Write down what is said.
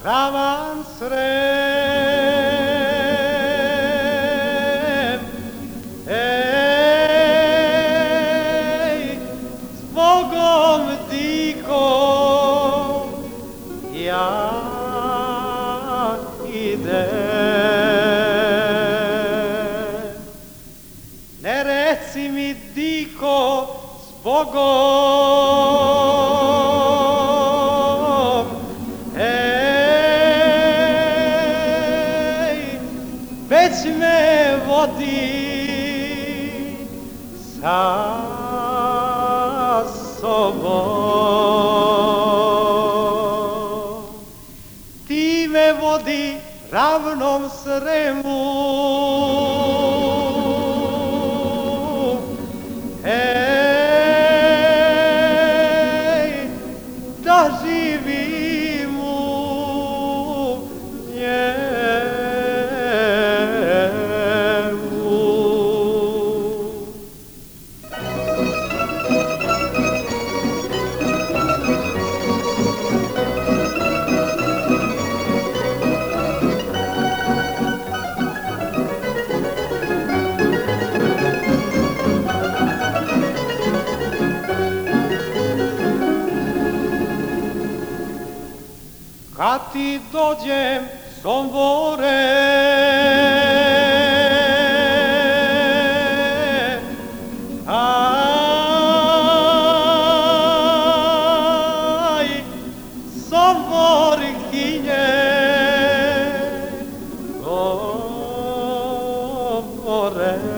ravan Srem. Ej, zbogom diko, ja idem. Ne reci mi diko, zbogom, ej, već me vodi sa sobom. Ti me vodi ravnom Sremu, da živim u njemu. Kad ti dođem, Sombore, aj, Somborkinje, govore.